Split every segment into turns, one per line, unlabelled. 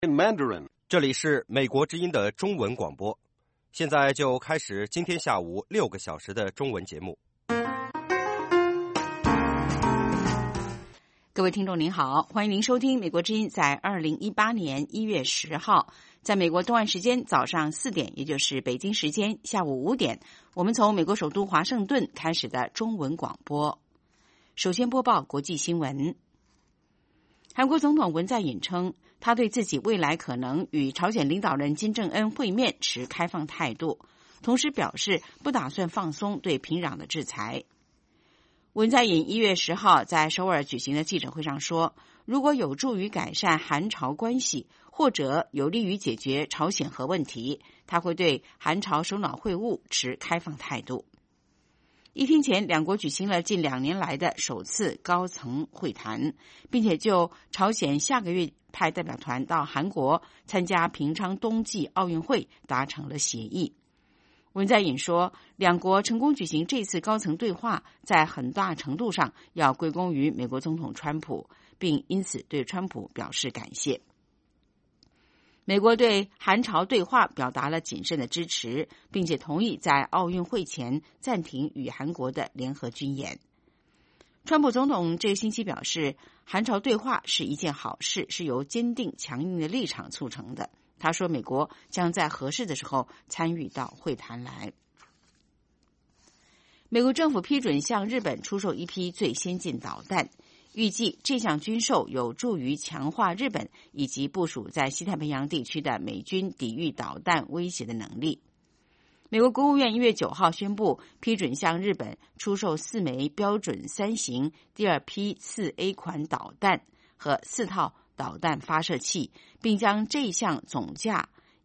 In Mandarin，
这里是美国之音的中文广播，现在就开始今天下午6个小时的中文节目。
各位听众您好，欢迎您收听美国之音在2018年1月10号，在美国东岸时间早上4点，也就是北京时间下午5点，我们从美国首都华盛顿开始的中文广播。首先播报国际新闻。韩国总统文在寅称，他对自己未来可能与朝鲜领导人金正恩会面持开放态度，同时表示不打算放松对平壤的制裁。文在寅1月10号在首尔举行的记者会上说，如果有助于改善韩朝关系，或者有利于解决朝鲜核问题，他会对韩朝首脑会晤持开放态度。一天前，两国举行了近2年来的首次高层会谈，并且就朝鲜下个月派代表团到韩国参加平昌冬季奥运会达成了协议。文在寅说，两国成功举行这次高层对话，在很大程度上要归功于美国总统川普，并因此对川普表示感谢。美国对韩朝对话表达了谨慎的支持，并且同意在奥运会前暂停与韩国的联合军演。川普总统这个星期表示，韩朝对话是一件好事，是由坚定强硬的立场促成的。他说，美国将在合适的时候参与到会谈来。美国政府批准向日本出售一批最先进导弹，预计这项军售有助于强化日本以及部署在西太平洋地区的美军抵御导弹威胁的能力。美国国务院1月9号宣布批准向日本出售4枚标准3型第2批4A 款导弹和4套导弹发射器，并将这项总价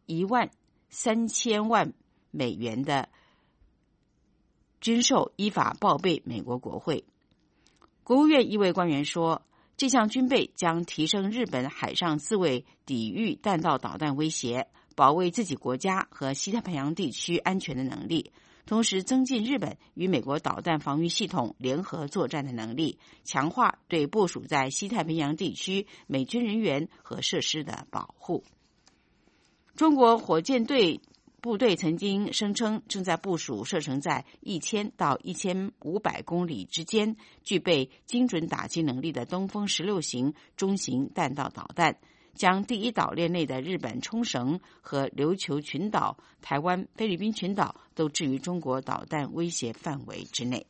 13000万美元的军售依法报备美国国会。国务院一位官员说，这项军备将提升日本海上自卫抵御弹道导弹威胁，保卫自己国家和西太平洋地区安全的能力，同时增进日本与美国导弹防御系统联合作战的能力，强化对部署在西太平洋地区美军人员和设施的保护。中国火箭队部队曾经声称正在部署射程在1000到1500公里之间，具备精准打击能力的东风16型中型弹道导弹，将第一岛链内的日本冲绳和琉球群岛、台湾、菲律宾群岛都置于中国导弹威胁范围之内。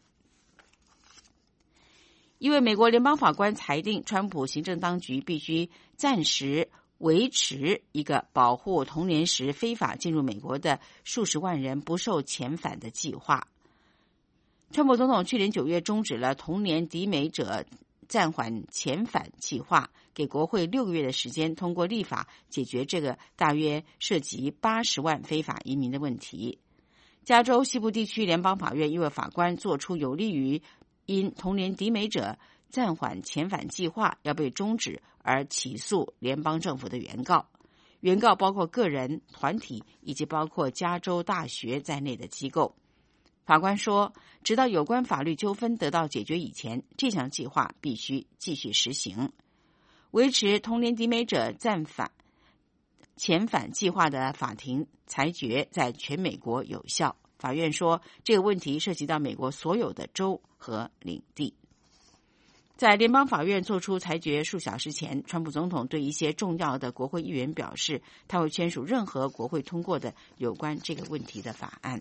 一位美国联邦法官裁定，川普行政当局必须暂时维持一个保护童年时非法进入美国的数十万人不受遣返的计划。川普总统去年9月终止了童年抵美者暂缓遣返计划，给国会6个月的时间通过立法解决这个大约涉及80万非法移民的问题。加州西部地区联邦法院一位法官做出有利于因童年抵美者暂缓遣返计划要被终止而起诉联邦政府的原告。原告包括个人、团体以及包括加州大学在内的机构。法官说，直到有关法律纠纷得到解决以前，这项计划必须继续实行。维持童年抵美者遣返计划的法庭裁决在全美国有效。法院说，这个问题涉及到美国所有的州和领地。在联邦法院作出裁决数小时前，川普总统对一些重要的国会议员表示，他会签署任何国会通过的有关这个问题的法案。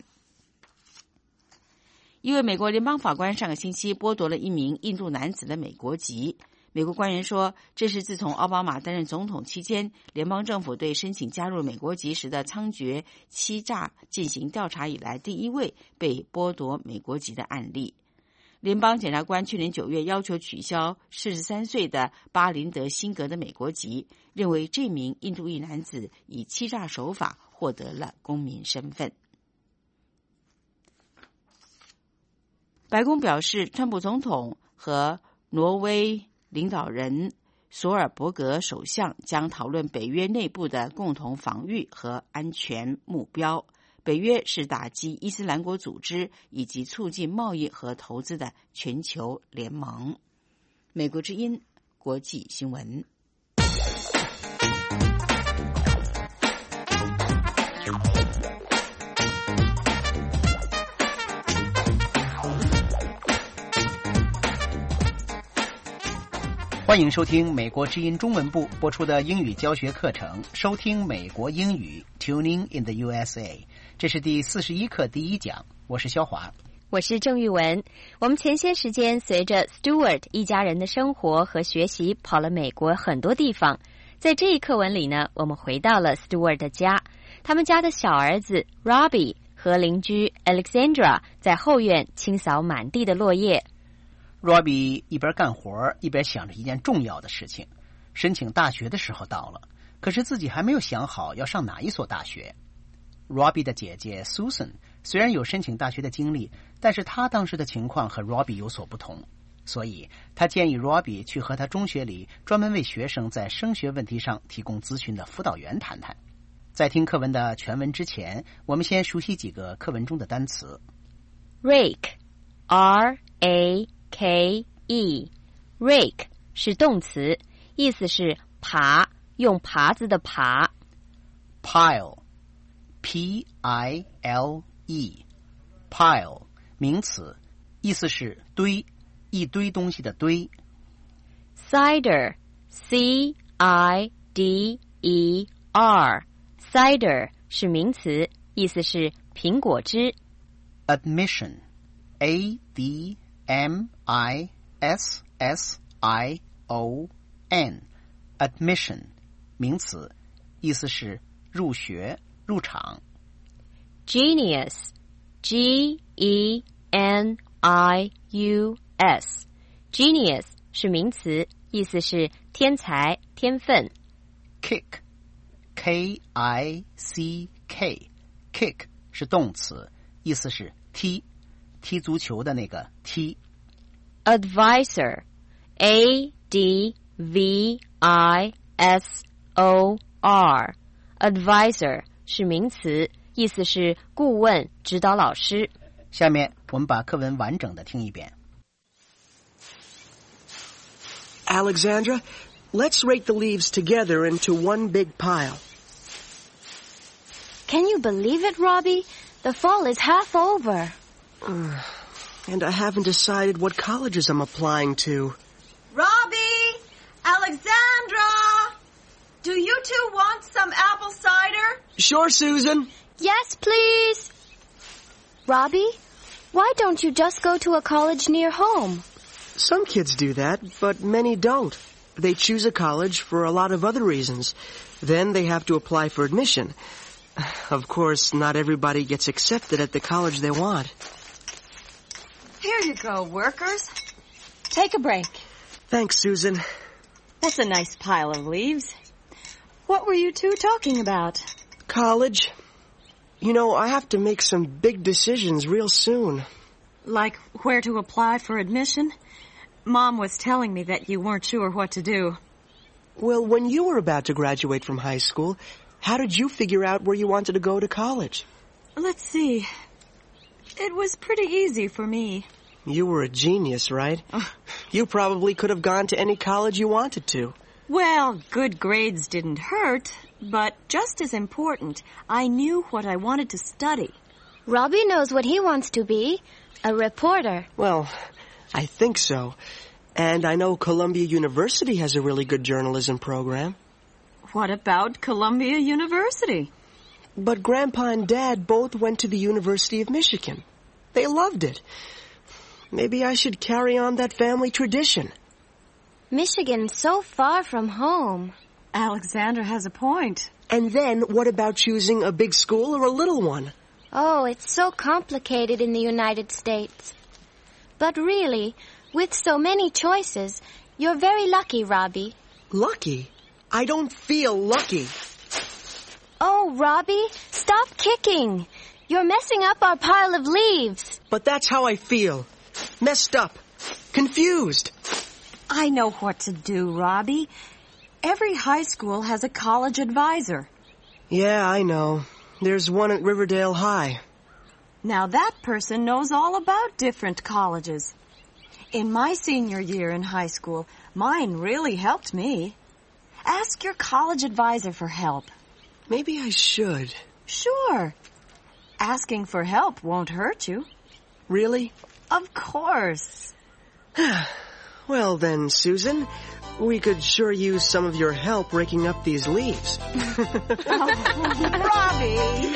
一位美国联邦法官上个星期剥夺了一名印度男子的美国籍。美国官员说，这是自从奥巴马担任总统期间，联邦政府对申请加入美国籍时的猖獗欺诈进行调查以来第一位被剥夺美国籍的案例。联邦检察官去年9月要求取消43岁的巴林德·辛格的美国籍，认为这名印度裔男子以欺诈手法获得了公民身份。白宫表示，川普总统和挪威领导人索尔伯格首相将讨论北约内部的共同防御和安全目标。北约是打击伊斯兰国组织以及促进贸易和投资的全球联盟。美国之音国际新闻。
欢迎收听美国之音中文部播出的英语教学课程，收听美国英语 Tuning in the USA。 这是第41课第1讲，我是肖华，
我是郑玉文。我们前些时间随着 Stewart 一家人的生活和学习跑了美国很多地方，在这一课文里呢，我们回到了 Stewart 的家，他们家的小儿子 Robbie 和邻居 Alexandra 在后院清扫满地的落叶。
Robbie 一边干活一边想着一件重要的事情，申请大学的时候到了，可是自己还没有想好要上哪一所大学。Robbie 的姐姐 Susan 虽然有申请大学的经历，但是她当时的情况和 Robbie 有所不同，所以她建议 Robbie 去和他中学里专门为学生在升学问题上提供咨询的辅导员谈谈。在听课文的全文之前，我们先熟悉几个课文中的单词。
Rake R-A-K-E Rake 是动词，意思是耙，用耙子的耙。
Pile P-I-L-E Pile 名词，意思是堆，一堆东西的堆。
Cider C-I-D-E-R Cider 是名词，意思是苹果汁。
Admission A-D-M-I-S-S-I-O-N Admission 名词，意思是入学入场。
Genius G-E-N-I-U-S Genius 是名词，意思是天才天分。
Kick K-I-C-K Kick 是动词，意思是踢，踢足球的那个踢。
Advisor A-D-V-I-S-O-R Advisor 是名词，意思是顾问指导老师。
下面我们把课文完整的听一遍。
Alexandra, let's rake the leaves together into one big pile.
Can you believe it, Robbie? The fall is half over.
And I haven't decided what colleges I'm applying to.
Robbie! Alexandra! Do you two want some apple cider?
Sure, Susan.
Yes, please. Robbie, why don't you just go to a college near home?
Some kids do that, but many don't. They choose a college for a lot of other reasons. Then they have to apply for admission. Of course, not everybody gets accepted at the college they want.
Here you go, workers.
Take a break.
Thanks, Susan.
That's a nice pile of leaves. What were you two talking about?
College. You know, I have to make some big decisions real soon.
Like where to apply for admission? Mom was telling me that you weren't sure what to do.
Well, when you were about to graduate from high school, how did you figure out where you wanted to go to college?
Let's see. It was pretty easy for me.
You were a genius, right? You probably could have gone to any college you wanted to.
Well, good grades didn't hurt, but just as important, I knew what I wanted to study.
Robbie knows what he wants to be, a reporter.
Well, I think so. And I know Columbia University has a really good journalism program.
What about Columbia University?
But Grandpa and Dad both went to the University of Michigan. They loved it. Maybe I should carry on that family tradition.
Michigan's so far from home.
Alexandra has a point.
And then what about choosing a big school or a little one?
Oh, it's so complicated in the United States. But really, with so many choices, you're very lucky, Robbie.
Lucky? I don't feel lucky.
Oh, Robbie, stop kicking. You're messing up our pile of leaves.
But that's how I feel. Messed up. Confused.
I know what to do, Robbie. Every high school has a college advisor.
Yeah, I know. There's one at Riverdale High.
Now that person knows all about different colleges. In my senior year in high school, mine really helped me. Ask your college advisor for help.
Maybe I should.
Sure. Asking for help won't hurt you.
Really?
Of course.
Well then, Susan, We could sure use some of your help raking up these leaves.
Robbie!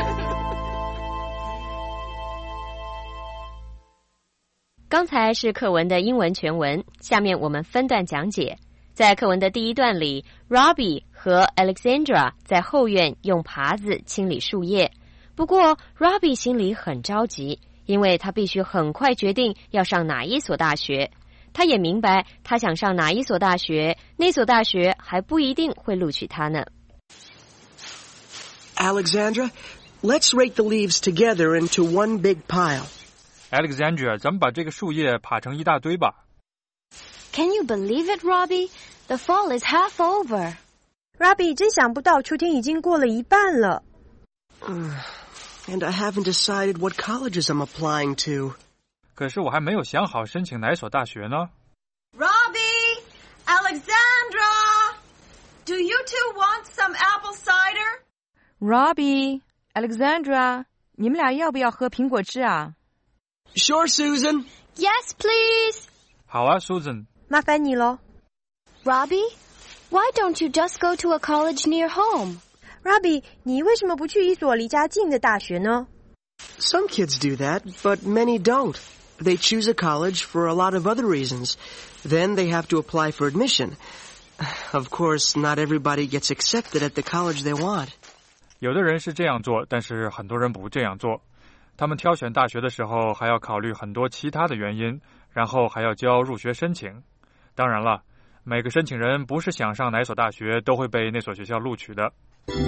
刚才是课文的英文全文，下面我们分段讲解。在课文的第一段里 ，Robbie 和 Alexandra 在后院用耙子清理树叶。不过 Robbie 心里很着急，因为他必须很快决定要上哪一所大学。他也明白，他想上哪一所大学，那所大学还不一定会录取他呢。
Alexandra, let's rake the leaves together into one big pile.Alexandra,
咱们把这个树叶耙成一大堆吧。
Can you believe it, Robbie? The fall is half over.
Robbie 真想不到秋天已经过了一半了。
And I haven't decided what colleges I'm applying to.
可是我还没有想好申请哪所大学呢。
Robbie! Alexandra! Do you two want some apple cider?
Robbie! Alexandra! 你们俩要不要喝苹果汁啊？
Sure, Susan.
Yes, please.
好啊 Susan.
麻烦你咯。
Robbie, why don't you just go to a college near home?
Robbie, 你为什么不去一所离家近的大学呢？
Some kids do that, but many don't. They choose a college for a lot of other reasons. Then they have to apply for admission. Of course, not everybody gets accepted at the college they want.
有的人是这样做，但是很多人不这样做。他们挑选大学的时候还要考虑很多其他的原因，然后还要交入学申请。当然了，每个申请人不是想上哪所大学都会被那所学校录取的。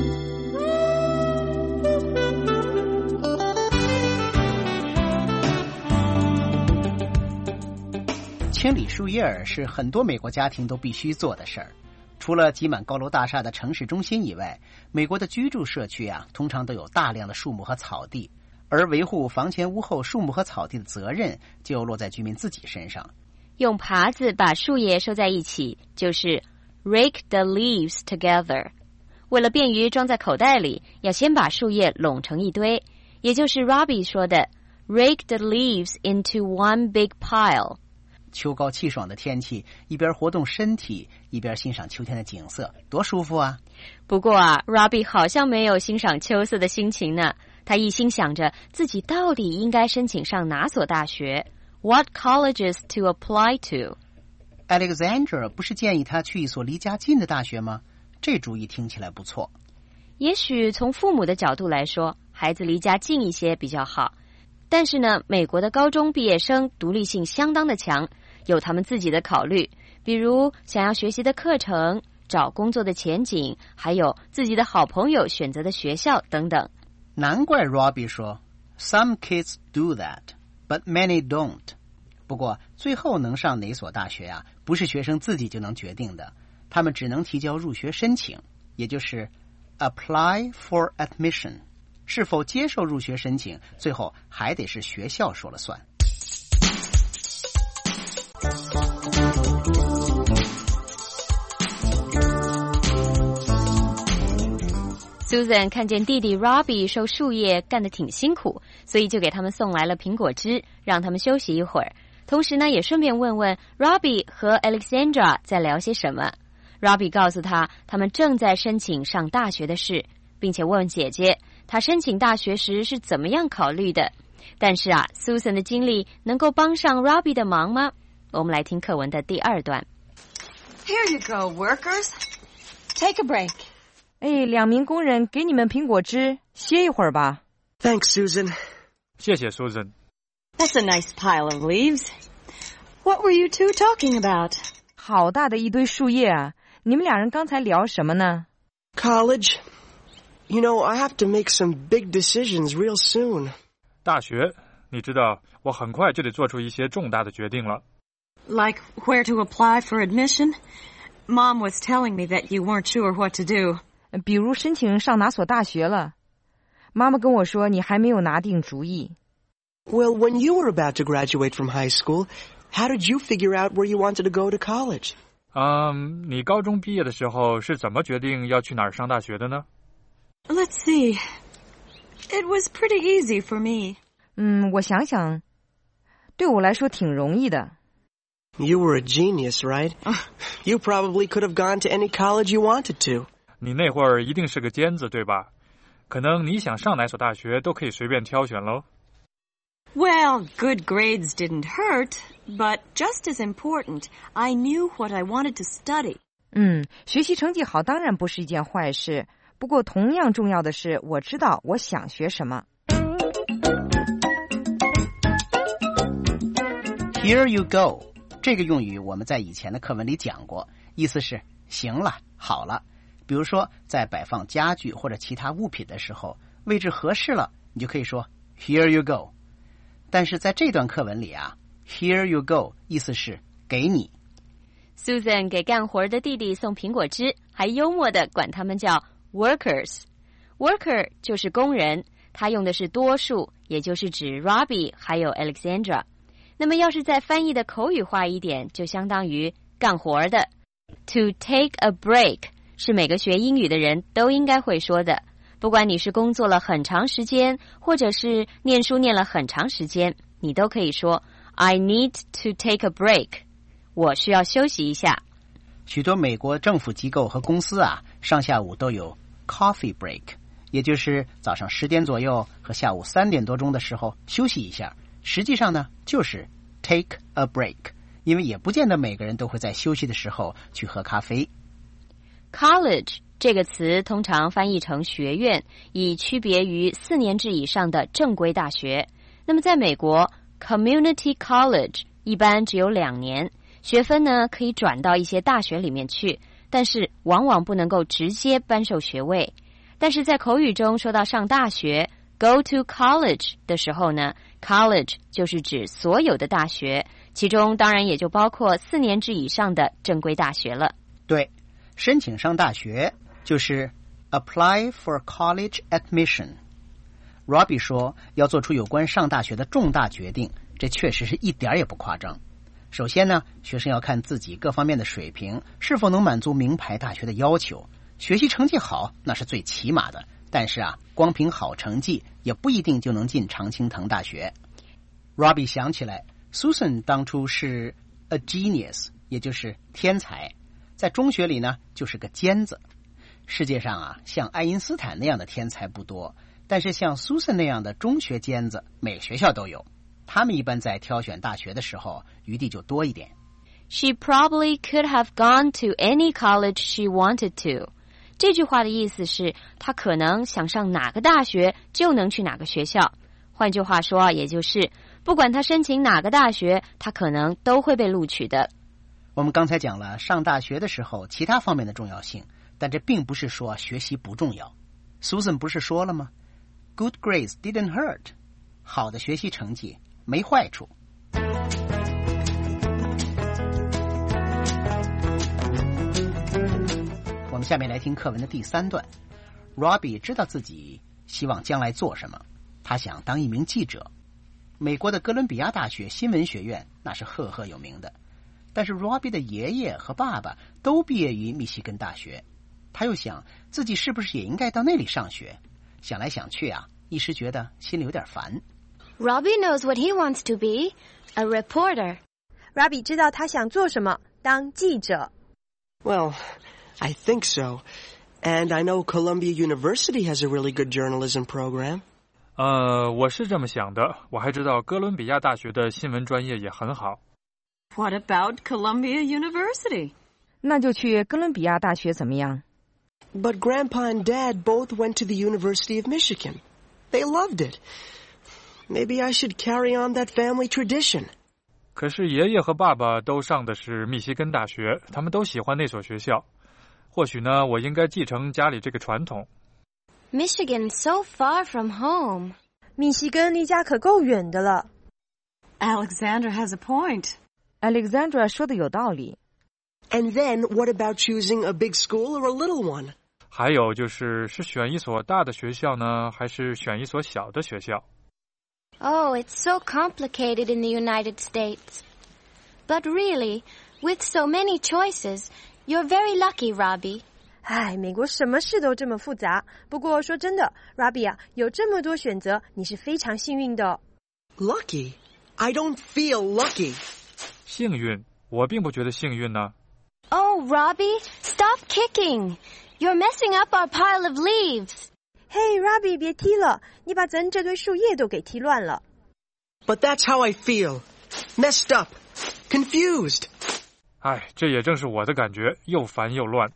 清理树叶是很多美国家庭都必须做的事儿。除了挤满高楼大厦的城市中心以外，美国的居住社区通常都有大量的树木和草地，而维护房前屋后树木和草地的责任就落在居民自己身上。
用耙子把树叶收在一起，就是 rake the leaves together。为了便于装在口袋里，要先把树叶拢成一堆，也就是 Robbie 说的 rake the leaves into one big pile。
秋高气爽的天气，一边活动身体，一边欣赏秋天的景色，多舒服啊！
不过Robbie 好像没有欣赏秋色的心情呢。他一心想着自己到底应该申请上哪所大学 ，What colleges to apply to？
Alexandra 不是建议他去一所离家近的大学吗？这主意听起来不错。
也许从父母的角度来说，孩子离家近一些比较好。但是呢，美国的高中毕业生独立性相当的强，有他们自己的考虑，比如想要学习的课程、找工作的前景，还有自己的好朋友选择的学校等等。
难怪 Robbie 说 Some kids do that, but many don't. 不过最后能上哪所大学不是学生自己就能决定的，他们只能提交入学申请，也就是 apply for admission。是否接受入学申请，最后还得是学校说了算。
Susan 看见弟弟 Robbie 收树叶干得挺辛苦，所以就给他们送来了苹果汁，让他们休息一会儿。同时呢，也顺便问问 Robbie 和 Alexandra 在聊些什么。Robbie 告诉他们正在申请上大学的事，并且问姐姐他申请大学时是怎么样考虑的。但是Susan 的经历能够帮上 Robbie 的忙吗？我们来听课文的第二段。
Here you go, workers. Take a break.
2名工人给你们苹果汁，歇一会儿吧。
Thanks, Susan.
谢谢 Susan.
That's a nice pile of leaves. What were you two talking about?
好大的一堆树叶啊！你们俩人刚才聊什么呢？
College. You know, I have to make some big decisions real soon.
大学，你知道，我很快就得做出一些重大的决定了。
Like where to apply for admission? Mom was telling me that you weren't sure what to do.
比如申请上哪所大学了。妈妈跟我说你还没有拿定主意。
Well, when you were about to graduate from high school, how did you figure out where you wanted to go to college?
你高中毕业的时候是怎么决定要去哪儿上大学的呢？
Let's see. It was pretty easy for me.
我想想，对我来说挺容易的。
You were a genius, right? You probably could have gone to any college you wanted to.
你那会儿一定是个尖子，对吧？可能你想上哪所大学都可以随便挑选喽。
Well, good grades didn't hurt, but just as important, I knew what I wanted to study.
学习成绩好当然不是一件坏事，不过同样重要的是，我知道我想学什么。
Here you go， 这个用语我们在以前的课文里讲过，意思是行了，好了。比如说，在摆放家具或者其他物品的时候，位置合适了，你就可以说 Here you go。但是在这段课文里啊 ，Here you go 意思是给你。
Susan 给干活的弟弟送苹果汁，还幽默地管他们叫 workers。Worker 就是工人，他用的是多数，也就是指 Robbie 还有 Alexandra。那么要是再翻译的口语化一点，就相当于干活的。To take a break 是每个学英语的人都应该会说的，不管你是工作了很长时间，或者是念书念了很长时间，你都可以说 I need to take a break， 我需要休息一下。
许多美国政府机构和公司啊，上下午都有 coffee break， 也就是早上10点左右和下午3点多钟的时候休息一下，实际上呢就是 take a break， 因为也不见得每个人都会在休息的时候去喝咖啡。
College 这个词通常翻译成学院，以区别于4年制以上的正规大学。那么在美国 Community College 一般只有2年，学分呢可以转到一些大学里面去，但是往往不能够直接颁授学位。但是在口语中说到上大学 Go to college 的时候呢， College 就是指所有的大学，其中当然也就包括4年制以上的正规大学了。
对，申请上大学就是 apply for college admission。 Robbie 说要做出有关上大学的重大决定，这确实是一点也不夸张。首先呢，学生要看自己各方面的水平是否能满足名牌大学的要求，学习成绩好那是最起码的，但是啊，光凭好成绩也不一定就能进常青藤大学。 Robbie 想起来 Susan 当初是 a genius， 也就是天才，在中学里呢就是个尖子。世界上啊，像爱因斯坦那样的天才不多，但是像 Susan 那样的中学尖子每个学校都有，他们一般在挑选大学的时候余地就多一点。
She probably could have gone to any college she wanted to。 这句话的意思是她可能想上哪个大学就能去哪个学校，换句话说，也就是不管她申请哪个大学，她可能都会被录取的。
我们刚才讲了上大学的时候其他方面的重要性，但这并不是说学习不重要。 Susan 不是说了吗？ Good grades didn't hurt， 好的学习成绩没坏处。我们下面来听课文的第3段。 Robbie 知道自己希望将来做什么，他想当一名记者。美国的哥伦比亚大学新闻学院那是赫赫有名的，但是 Robbie 的爷爷和爸爸都毕业于密西根大学，他又想自己是不是也应该到那里上学，想来想去啊，一时觉得心里有点烦。
Robbie knows what he wants to be, a reporter.
Robbie 知道他想做什么，当记者。
Well, I think so. And I know Columbia University has a really good journalism program.
我是这么想的，我还知道哥伦比亚大学的新闻专业也很好。
What about Columbia University?
那就去哥伦比亚大学怎么样？
But Grandpa and Dad both went to the University of Michigan. They loved it. Maybe I should carry on that family tradition.
可是爷爷和爸爸都上的是密西根大学，他们都喜欢那所学校。或许呢，我应该继承家里这个传统。
Michigan's so far from home.
密西根离家可够远的了。
Alexandra has a point.
Alexandra 说的有道理。
And then what about choosing a big school or a little one?
还有就是选一所大的学校呢，还是选一所小的学校？
Oh, it's so complicated in the United States. But really, with so many choices, you're very lucky, Robbie.
唉，美国什么事都这么复杂。不过说真的 ，Robbie 啊，有这么多选择，你是非常幸运的。
Lucky? I don't feel lucky.
幸运我并不觉得幸运呢。
Oh, Robbie, stop kicking. You're messing up our pile of leaves.
Hey, Robbie, 别踢了，你把咱这堆树叶都给踢乱了。
But that's how I feel. Messed up. Confused.
哎，这也正是我的感觉，又烦又乱。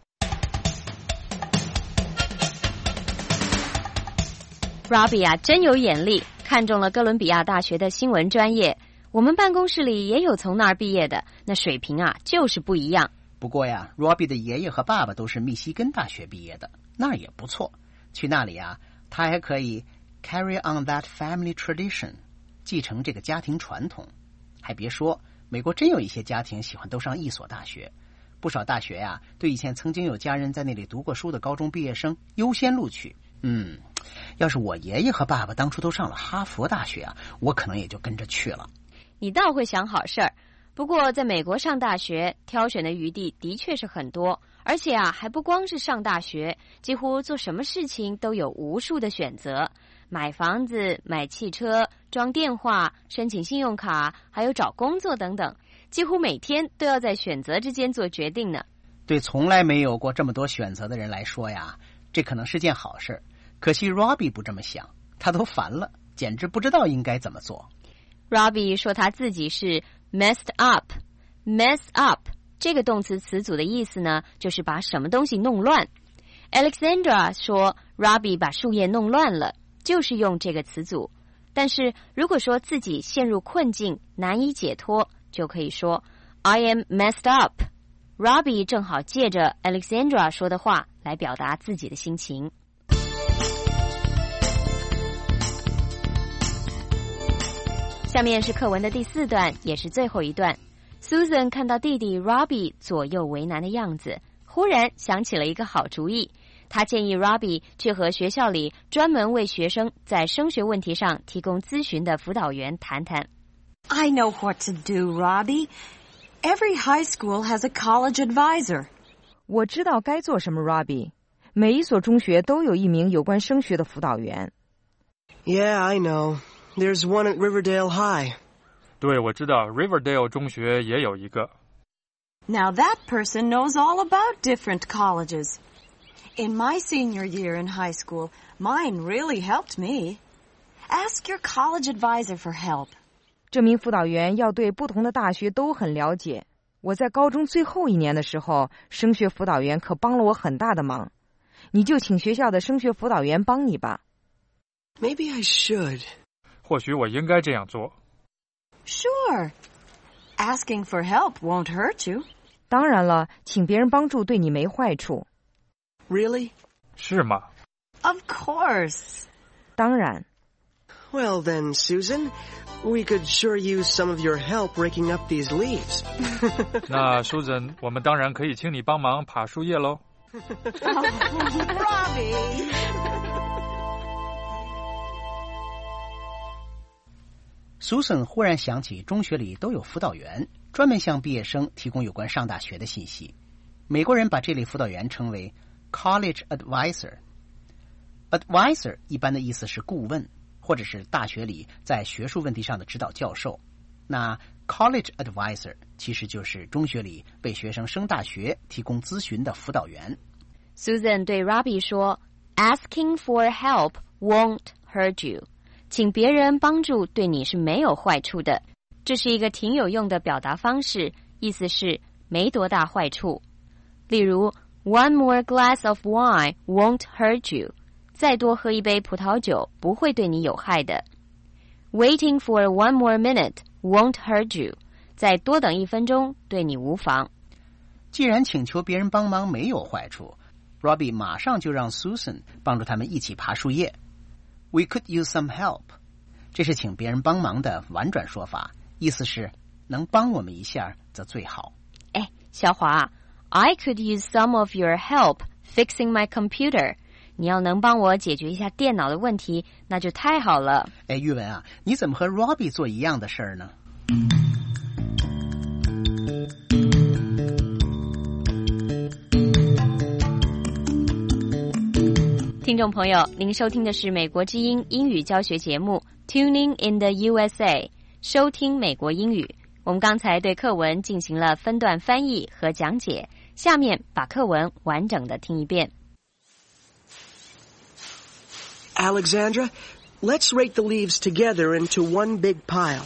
Robbie 啊，真有眼力，看中了哥伦比亚大学的新闻专业。我们办公室里也有从那儿毕业的，那水平啊，就是不一样。
不过呀 ，Robbie 的爷爷和爸爸都是密西根大学毕业的，那儿也不错。去那里啊，他还可以 carry on that family tradition， 继承这个家庭传统。还别说，美国真有一些家庭喜欢都上一所大学，不少大学呀，对以前曾经有家人在那里读过书的高中毕业生优先录取。要是我爷爷和爸爸当初都上了哈佛大学啊，我可能也就跟着去了。
你倒会想好事儿。不过在美国上大学，挑选的余地的确是很多，而且啊，还不光是上大学，几乎做什么事情都有无数的选择。买房子、买汽车、装电话、申请信用卡，还有找工作等等，几乎每天都要在选择之间做决定呢。
对从来没有过这么多选择的人来说呀，这可能是件好事。可惜 Robbie 不这么想，他都烦了，简直不知道应该怎么做。
Robbie 说他自己是 messed up。mess up 这个动词词组的意思呢，就是把什么东西弄乱。Alexandra 说 Robbie 把树叶弄乱了，就是用这个词组。但是如果说自己陷入困境，难以解脱，就可以说 I am messed up。 Robbie 正好借着 Alexandra 说的话来表达自己的心情。下面是课文的第4段，也是最后一段。Susan 看到弟弟 Robbie 左右为难的样子，忽然想起了一个好主意。他建议 Robbie 去和学校里专门为学生在升学问题上提供咨询的辅导员谈谈。
I know what to do, Robbie. Every high school has a college advisor.
我知道该做什么 Robbie. 每一所中学都有一名有关升学的辅导员。
Yeah, I know.There's one at Riverdale High.
对，我知道 Riverdale 中学也有一个。
Now that person knows all about different colleges. In my senior year in high school, mine really helped me. Ask your college advisor for help.
这名辅导员要对不同的大学都很了解。我在高中最后一年的时候，升学辅导员可帮了我很大的忙。你就请学校的升学辅导员帮你吧。
Maybe I should.
或许我应该这样做。
Sure. Asking for help won't hurt you.
当然了，请别人帮助对你没坏处。
Really?
是吗？
Of course.
当然。
Well then, Susan, we could sure use some of your help raking up these leaves.
那 Susan， 我们当然可以请你帮忙爬树叶喽。
Robbie!
Susan 忽然想起中学里都有辅导员，专门向毕业生提供有关上大学的信息。美国人把这类辅导员称为 college advisor。advisor 一般的意思是顾问，或者是大学里在学术问题上的指导教授。那 college advisor 其实就是中学里为学生升大学提供咨询的辅导员。
Susan 对 Robbie 说 Asking for help won't hurt you。请别人帮助对你是没有坏处的，这是一个挺有用的表达方式，意思是没多大坏处。例如 One more glass of wine won't hurt you， 再多喝一杯葡萄酒不会对你有害的。Waiting for one more minute won't hurt you， 再多等1分钟对你无妨。
既然请求别人帮忙没有坏处， Robbie 马上就让 Susan 帮助他们一起爬树叶。We could use some help， 这是请别人帮忙的婉转说法，意思是能帮我们一下则最好。
哎，小华 I could use some of your help fixing my computer。 你要能帮我解决一下电脑的问题，那就太好了。
哎，玉文啊，你怎么和 Robbie 做一样的事儿呢？
听众朋友，您收听的是美国之音英语教学节目 Tuning in the USA， 收听美国英语。 我们刚才对课文进行了分段翻译和讲解，下面把课文完整的听一遍。
Alexandra, let's rake the leaves together into one big pile.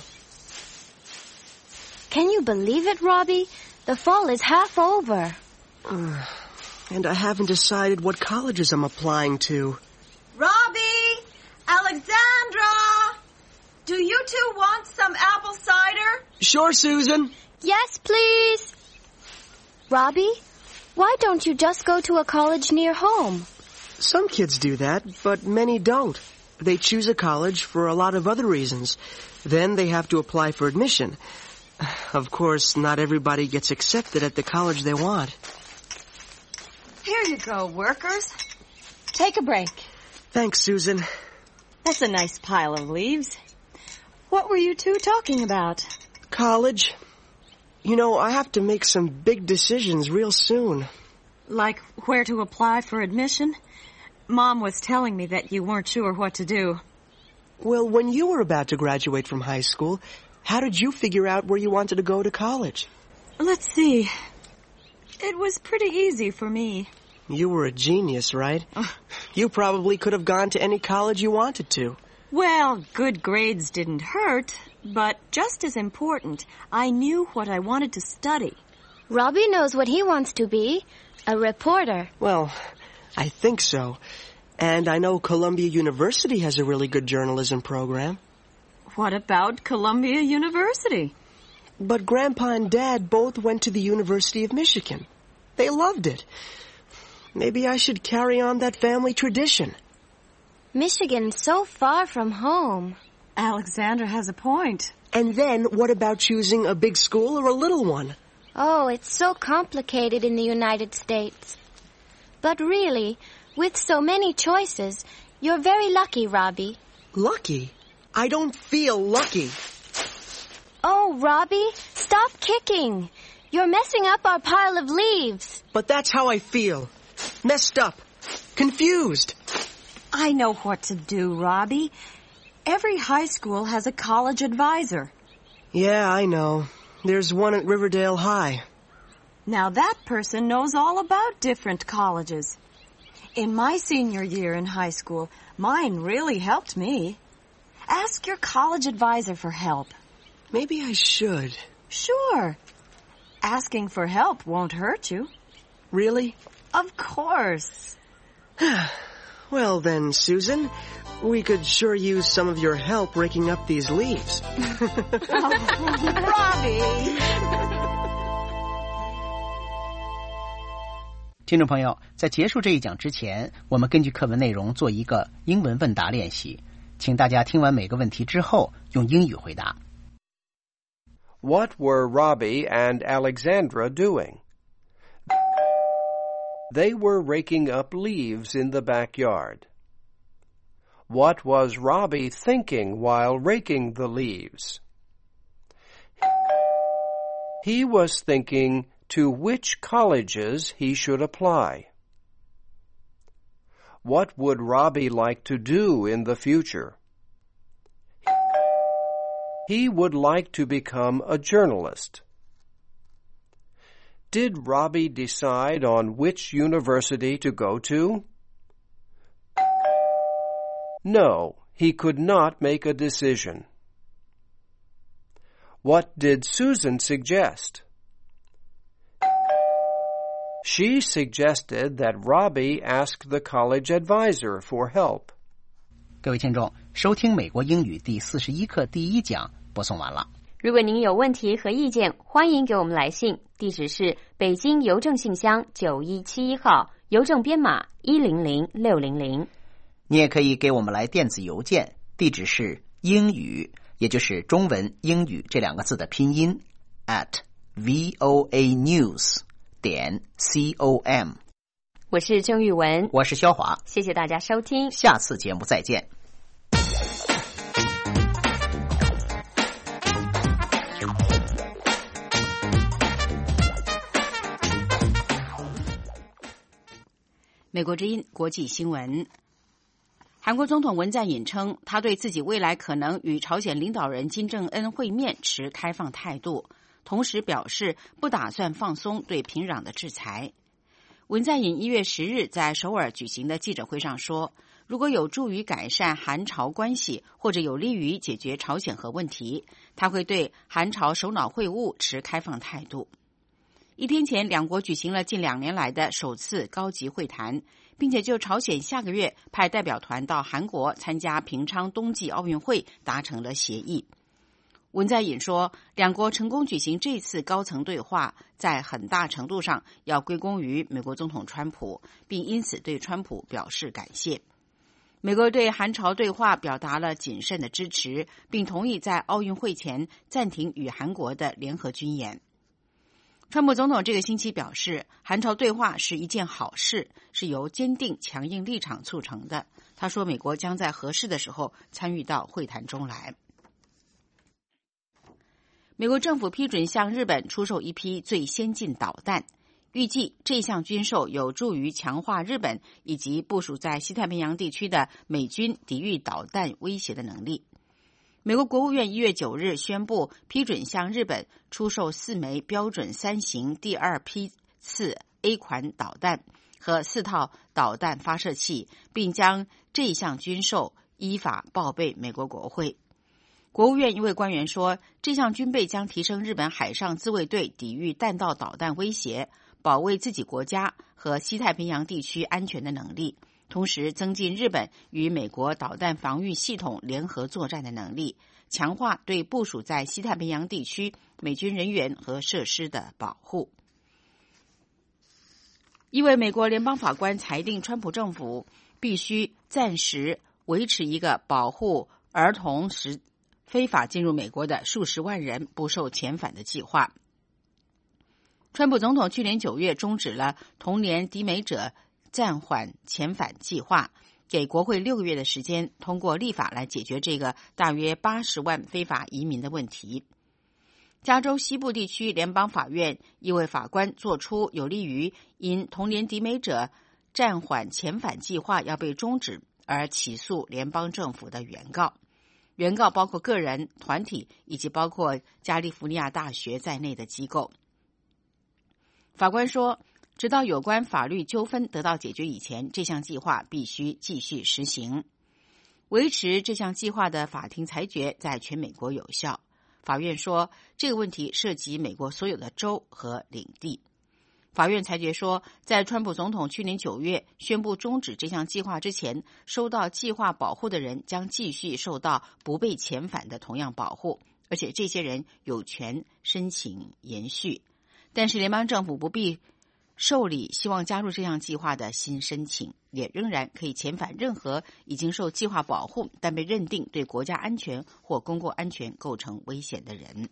Can you believe it, Robbie? The fall is half over.
And I haven't decided what colleges I'm applying to.
Robbie! Alexandra! Do you two want some apple cider?
Sure, Susan.
Yes, please. Robbie, why don't you just go to a college near home?
Some kids do that, but many don't. They choose a college for a lot of other reasons. Then they have to apply for admission. Of course, not everybody gets accepted at the college they want.
Here you go, workers. Take a break.
Thanks, Susan.
That's a nice pile of leaves. What were you two talking about?
College. You know, I have to make some big decisions real soon.
Like where to apply for admission? Mom was telling me that you weren't sure what to do.
Well, when you were about to graduate from high school, how did you figure out where you wanted to go to college?
Let's see. It was pretty easy for me.
You were a genius, right? You probably could have gone to any college you wanted to.
Well, good grades didn't hurt, but just as important, I knew what I wanted to study.
Robbie knows what he wants to be, a reporter.
Well, I think so. And I know Columbia University has a really good journalism program.
What about Columbia University?
But Grandpa and Dad both went to the University of Michigan. They loved it. Maybe I should carry on that family tradition.
Michigan's so far from home.
Alexandra has a point.
And then what about choosing a big school or a little one?
Oh, it's so complicated in the United States. But really, with so many choices, you're very lucky, Robbie.
Lucky? I don't feel lucky.
Oh, Robbie, stop kicking. You're messing up our pile of leaves.
But that's how I feel. Messed up. Confused.
I know what to do, Robbie. Every high school has a college advisor.
Yeah, I know. There's one at Riverdale High.
Now that person knows all about different colleges. In my senior year in high school, mine really helped me. Ask your college advisor for help.
Maybe I should.
Sure. Asking for help won't hurt you.
Really?
Of course.
Well then, Susan, we could sure use some of your help raking up these leaves.
Robbie!
听众朋友，在结束这一讲之前，我们根据课文内容做一个英文问答练习，请大家听完每个问题之后用英语回答。
What were Robbie and Alexandra doing? They were raking up leaves in the backyard. What was Robbie thinking while raking the leaves? He was thinking to which colleges he should apply. What would Robbie like to do in the future? He would like to become a journalist. Did Robbie decide on which university to go to? No, he could not make a decision. What did Susan suggest? She suggested that Robbie ask the college advisor for help.
各位听众，收听美国英语第41课第1讲播送完了。
如果您有问题和意见，欢迎给我们来信，地址是北京邮政信箱9171号，邮政编码100600。
你也可以给我们来电子邮件，地址是英语，也就是中文英语这2个字的拼音 @voanews.com。
我是郑玉文，
我是肖华，
谢谢大家收听，
下次节目再见。
美国之音国际新闻。 韩国总统文在寅称，他对自己未来可能与朝鲜领导人金正恩会面持开放态度，同时表示不打算放松对平壤的制裁。文在寅1月10日在首尔举行的记者会上说，如果有助于改善韩朝关系或者有利于解决朝鲜核问题，他会对韩朝首脑会晤持开放态度。1天前，两国举行了近2年来的首次高级会谈，并且就朝鲜下个月派代表团到韩国参加平昌冬季奥运会达成了协议。文在寅说，两国成功举行这次高层对话，在很大程度上要归功于美国总统川普，并因此对川普表示感谢。美国对韩朝对话表达了谨慎的支持，并同意在奥运会前暂停与韩国的联合军演。川普总统这个星期表示，韩朝对话是一件好事，是由坚定强硬立场促成的。他说，美国将在合适的时候参与到会谈中来。美国政府批准向日本出售一批最先进导弹，预计这项军售有助于强化日本以及部署在西太平洋地区的美军抵御导弹威胁的能力。美国国务院1月9日宣布批准向日本出售4枚标准3型第2批次 A 款导弹和4套导弹发射器，并将这项军售依法报备美国国会。国务院一位官员说，这项军备将提升日本海上自卫队抵御弹道导弹威胁，保卫自己国家和西太平洋地区安全的能力，同时增进日本与美国导弹防御系统联合作战的能力，强化对部署在西太平洋地区美军人员和设施的保护。一位美国联邦法官裁定，川普政府必须暂时维持一个保护儿童时非法进入美国的数十万人不受遣返的计划。川普总统去年9月终止了童年抵美者暂缓遣返计划，给国会6个月的时间通过立法来解决这个大约80万非法移民的问题。加州西部地区联邦法院一位法官作出有利于因童年抵美者暂缓遣返计划要被终止而起诉联邦政府的原告。原告包括个人、团体以及包括加利福尼亚大学在内的机构。法官说，直到有关法律纠纷得到解决以前，这项计划必须继续实行。维持这项计划的法庭裁决在全美国有效。法院说，这个问题涉及美国所有的州和领地。法院裁决说，在川普总统去年9月宣布终止这项计划之前，收到计划保护的人将继续受到不被遣返的同样保护，而且这些人有权申请延续。但是联邦政府不必受理希望加入这项计划的新申请，也仍然可以遣返任何已经受计划保护但被认定对国家安全或公共安全构成危险的人。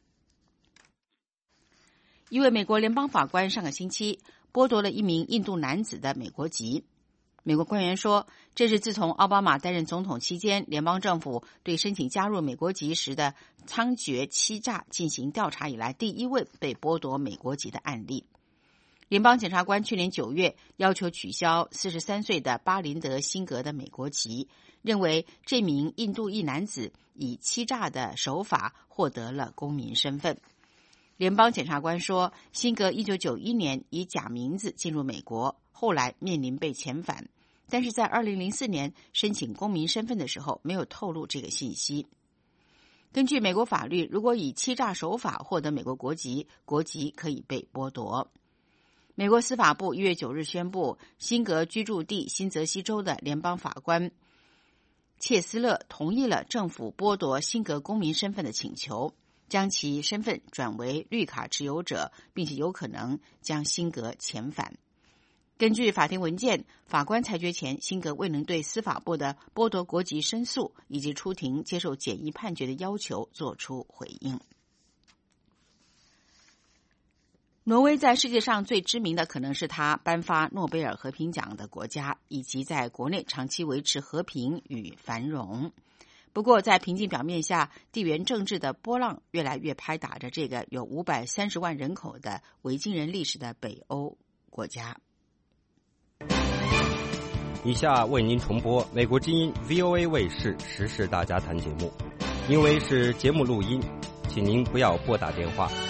一位美国联邦法官上个星期剥夺了一名印度男子的美国籍。美国官员说，这是自从奥巴马担任总统期间，联邦政府对申请加入美国籍时的猖獗欺诈进行调查以来第一位被剥夺美国籍的案例。联邦检察官去年9月要求取消43岁的巴林德·辛格的美国籍，认为这名印度裔男子以欺诈的手法获得了公民身份。联邦检察官说，辛格1991年以假名字进入美国，后来面临被遣返，但是在2004年申请公民身份的时候没有透露这个信息。根据美国法律，如果以欺诈手法获得美国国籍，国籍可以被剥夺。美国司法部1月9日宣布，辛格居住地新泽西州的联邦法官切斯勒同意了政府剥夺辛格公民身份的请求，将其身份转为绿卡持有者，并且有可能将辛格遣返。根据法庭文件，法官裁决前，辛格未能对司法部的剥夺国籍申诉以及出庭接受简易判决的要求作出回应。挪威在世界上最知名的可能是他颁发诺贝尔和平奖的国家，以及在国内长期维持和平与繁荣。不过在平静表面下，地缘政治的波浪越来越拍打着这个有530万人口的维京人历史的北欧国家。
以下为您重播美国之音 VOA 卫视时事大家谈节目，因为是节目录音，请您不要拨打电话。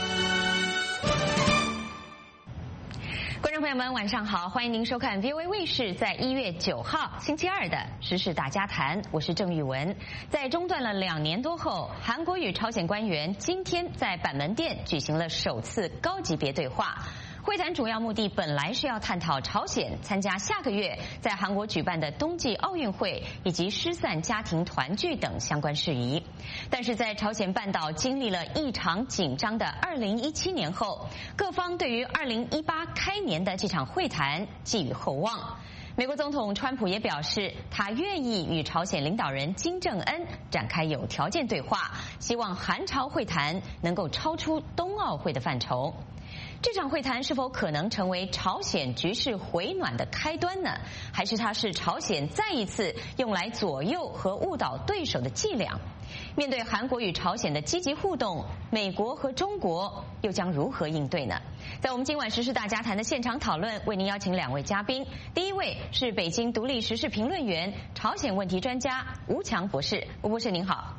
观众朋友们，晚上好，欢迎您收看 VOA 卫视在1月9号星期二的时事大家谈，我是郑玉文。在中断了2年多后，韩国与朝鲜官员今天在板门店举行了首次高级别对话。会谈主要目的本来是要探讨朝鲜参加下个月在韩国举办的冬季奥运会以及失散家庭团聚等相关事宜，但是在朝鲜半岛经历了异常紧张的2017年后，各方对于2018开年的这场会谈寄予厚望。美国总统川普也表示，他愿意与朝鲜领导人金正恩展开有条件对话，希望韩朝会谈能够超出冬奥会的范畴。这场会谈是否可能成为朝鲜局势回暖的开端呢？还是它是朝鲜再一次用来左右和误导对手的伎俩？面对韩国与朝鲜的积极互动，美国和中国又将如何应对呢？在我们今晚时事大家谈的现场讨论，为您邀请2位嘉宾。第一位是北京独立时事评论员、朝鲜问题专家吴强博士。吴博士您好。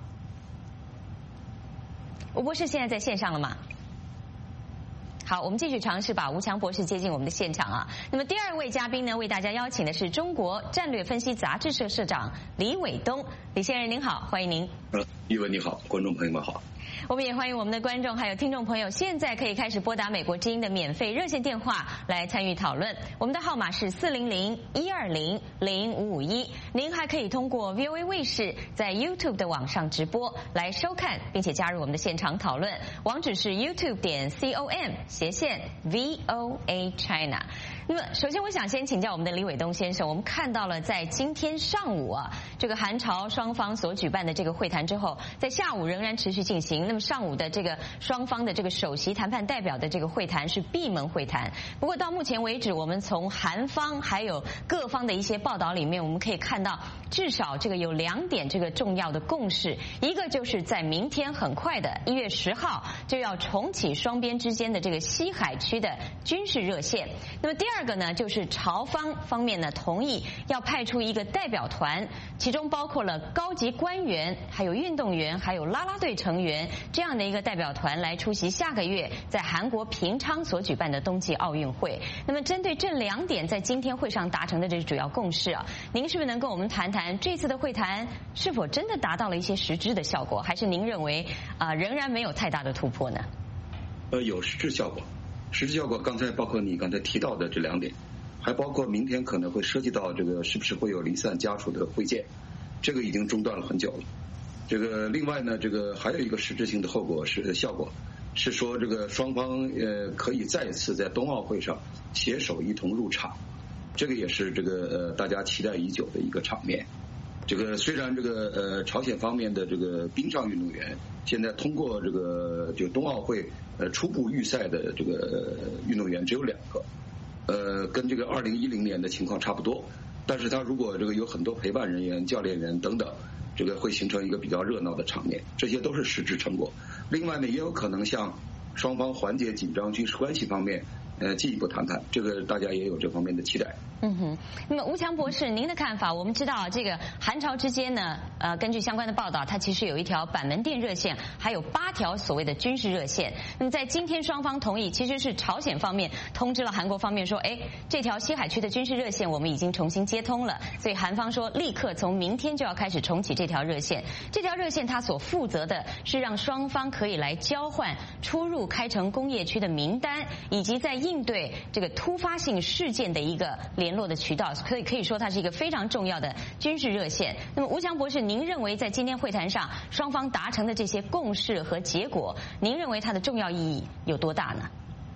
吴博士现在在线上了吗？好，我们继续尝试把吴强博士接进我们的现场啊。那么第2位嘉宾呢，为大家邀请的是中国战略分析杂志社社长李伟东。李先生您好，欢迎您。
玉文你好，观众朋友们好。
我们也欢迎我们的观众还有听众朋友，现在可以开始拨打美国之音的免费热线电话来参与讨论。我们的号码是400-120-0551。您还可以通过 VOA 卫视在 YouTube 的网上直播来收看，并且加入我们的现场讨论。网址是 youtube.com/VOA China。那么，首先我想先请教我们的李伟东先生，我们看到了在今天上午啊，这个韩朝双方所举办的这个会谈之后，在下午仍然持续进行。那么上午的这个双方的这个首席谈判代表的这个会谈是闭门会谈。不过到目前为止，我们从韩方还有各方的一些报道里面，我们可以看到至少这个有2点这个重要的共识，一个就是在明天很快的1月10号就要重启双边之间的这个西海区的军事热线。那么第2个呢，就是朝方面呢同意要派出一个代表团，其中包括了高级官员、还有运动员、还有啦啦队成员这样的一个代表团来出席下个月在韩国平昌所举办的冬季奥运会。那么针对这2点在今天会上达成的这个主要共识啊，您是不是能跟我们谈谈这次的会谈是否真的达到了一些实质的效果，还是您认为仍然没有太大的突破呢？
有实质效果。实质效果刚才包括你刚才提到的这2点，还包括明天可能会涉及到这个是不是会有离散家属的会见，这个已经中断了很久了。这个另外呢，这个还有一个实质性的效果是说，这个双方可以再次在冬奥会上携手一同入场，这个也是这个大家期待已久的一个场面。这个虽然这个朝鲜方面的这个冰上运动员现在通过这个就冬奥会初步预赛的这个运动员只有2个，跟这个2010年的情况差不多，但是他如果这个有很多陪伴人员、教练员等等，这个会形成一个比较热闹的场面，这些都是实质成果。另外呢，也有可能向双方缓解紧张军事关系方面进一步谈谈，这个大家也有这方面的期待。
那么吴强博士，您的看法？我们知道这个韩朝之间呢，根据相关的报道，它其实有一条板门店热线，还有8条所谓的军事热线。那么在今天双方同意，其实是朝鲜方面通知了韩国方面说，这条西海区的军事热线我们已经重新接通了，所以韩方说立刻从明天就要开始重启这条热线。这条热线它所负责的是让双方可以来交换出入开城工业区的名单，以及在应对这个突发性事件的一个联络的渠道，可以说它是一个非常重要的军事热线。那么吴强博士，您认为在今天会谈上双方达成的这些共识和结果，您认为它的重要意义有多大呢？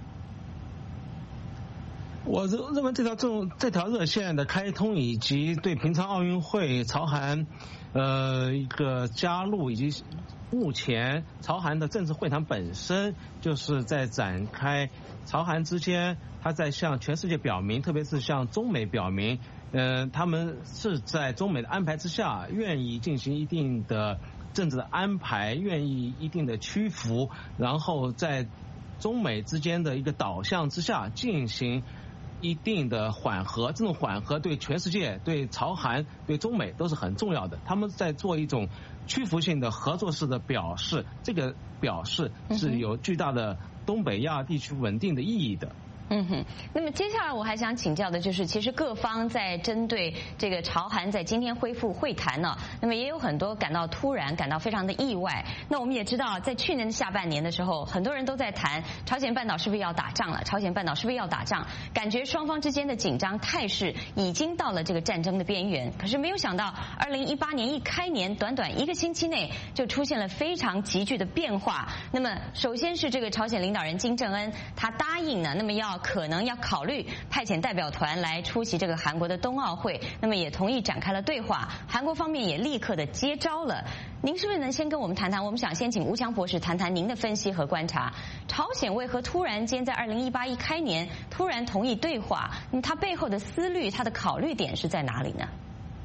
我认为这条热线的开通，以及对平昌奥运会朝韩一个加入，以及目前朝韩的政治会谈本身，就是在展开朝韩之间，他在向全世界表明，特别是向中美表明，他们是在中美的安排之下，愿意进行一定的政治的安排，愿意一定的屈服，然后在中美之间的一个导向之下进行一定的缓和，这种缓和对全世界、对朝韩、对中美都是很重要的。他们在做一种屈服性的合作式的表示，这个表示是有巨大的东北亚地区稳定的意义的。
那么接下来我还想请教的就是，其实各方在针对这个朝韩在今天恢复会谈呢，那么也有很多感到突然，感到非常的意外。那我们也知道，在去年的下半年的时候，很多人都在谈朝鲜半岛是不是要打仗了？朝鲜半岛是不是要打仗？感觉双方之间的紧张态势已经到了这个战争的边缘。可是没有想到，2018年一开年，短短1个星期内就出现了非常急剧的变化。那么首先是这个朝鲜领导人金正恩，他答应呢，那么可能要考虑派遣代表团来出席这个韩国的冬奥会，那么也同意展开了对话。韩国方面也立刻的接招了。您是不是能先跟我们谈谈？我们想先请吴强博士谈谈您的分析和观察。朝鲜为何突然间在2018一开年突然同意对话？那么它背后的思虑，它的考虑点是在哪里呢？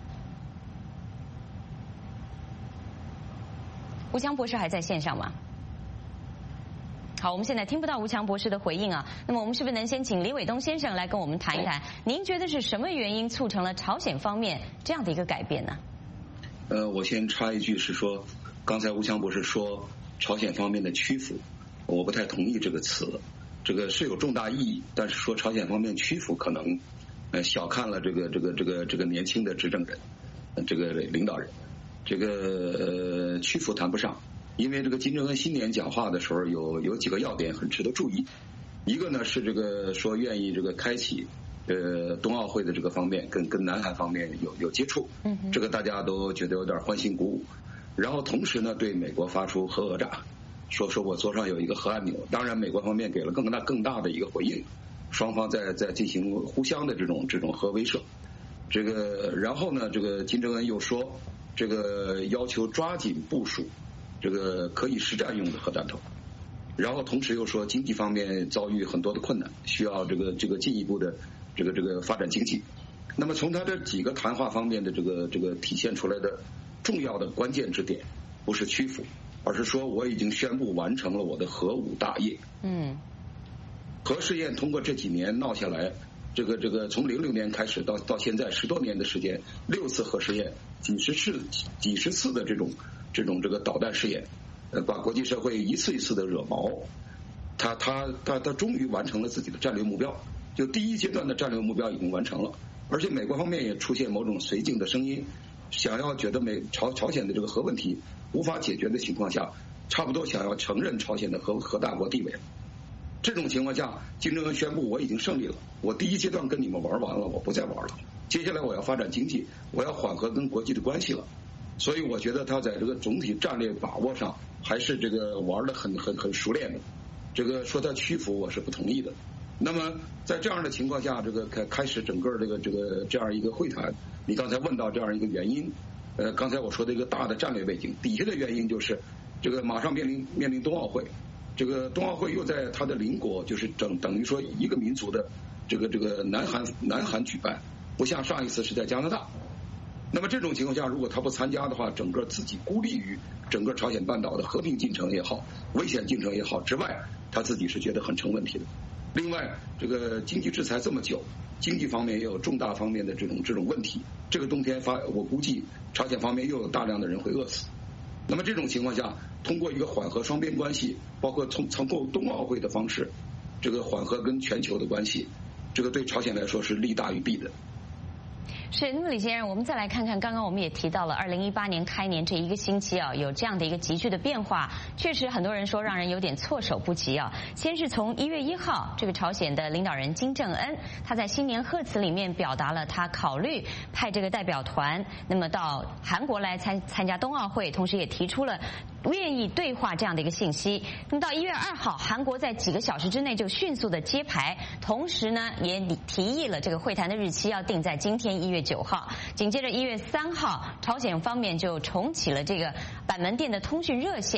吴强博士还在线上吗？好，我们现在听不到吴强博士的回应啊。那么我们是不是能先请李伟东先生来跟我们谈一谈？您觉得是什么原因促成了朝鲜方面这样的一个改变呢？
我先插一句是说，刚才吴强博士说朝鲜方面的屈服，我不太同意这个词。这个是有重大意义，但是说朝鲜方面屈服，可能小看了这个年轻的执政人，这个领导人，这个屈服谈不上。因为这个金正恩新年讲话的时候有几个要点很值得注意，一个呢是这个说愿意这个开启冬奥会的这个方面跟南韩方面有接触，这个大家都觉得有点欢欣鼓舞。然后同时呢对美国发出核讹诈，说我桌上有一个核按钮，当然美国方面给了更大的一个回应，双方在进行互相的这种核威慑。这个然后呢这个金正恩又说这个要求抓紧部署这个可以实战用的核弹头，然后同时又说经济方面遭遇很多的困难，需要这个进一步的这个发展经济。那么从他这几个谈话方面的这个体现出来的重要的关键之点，不是屈服，而是说我已经宣布完成了我的核武大业。核试验通过这几年闹下来，这个从06年开始到现在10多年的时间，6次核试验，几十次的这种导弹试验，把国际社会一次一次的惹毛。他终于完成了自己的战略目标，就第一阶段的战略目标已经完成了，而且美国方面也出现某种绥靖的声音，想要觉得朝鲜的这个核问题无法解决的情况下，差不多想要承认朝鲜的核大国地位了。这种情况下，金正恩宣布我已经胜利了，我第一阶段跟你们玩完了，我不再玩了，接下来我要发展经济，我要缓和跟国际的关系了。所以我觉得他在这个总体战略把握上还是这个玩得很熟练的。这个说他屈服我是不同意的。那么在这样的情况下，这个开始整个这样一个会谈，你刚才问到这样一个原因，刚才我说的一个大的战略背景，底下的原因就是这个马上面临冬奥会，这个冬奥会又在他的邻国，就是等于说一个民族的这个南韩举办，不像上一次是在加拿大。那么这种情况下，如果他不参加的话，整个自己孤立于整个朝鲜半岛的和平进程也好，危险进程也好之外，他自己是觉得很成问题的。另外，这个经济制裁这么久，经济方面也有重大方面的这种问题。这个冬天我估计朝鲜方面又有大量的人会饿死。那么这种情况下，通过一个缓和双边关系，包括通过冬奥会的方式，这个缓和跟全球的关系，这个对朝鲜来说是利大于弊的。
是，那么李先生，我们再来看看，刚刚我们也提到了2018年开年这1个星期啊，有这样的一个急剧的变化，确实很多人说让人有点措手不及啊。先是从1月1号，这个朝鲜的领导人金正恩，他在新年贺词里面表达了他考虑派这个代表团，那么到韩国来参加冬奥会，同时也提出了愿意对话这样的一个信息。那么到1月2号，韩国在几个小时之内就迅速的揭牌，同时呢也提议了这个会谈的日期要定在今天1月9号。紧接着1月3号，朝鲜方面就重启了这个板门店的通讯热线。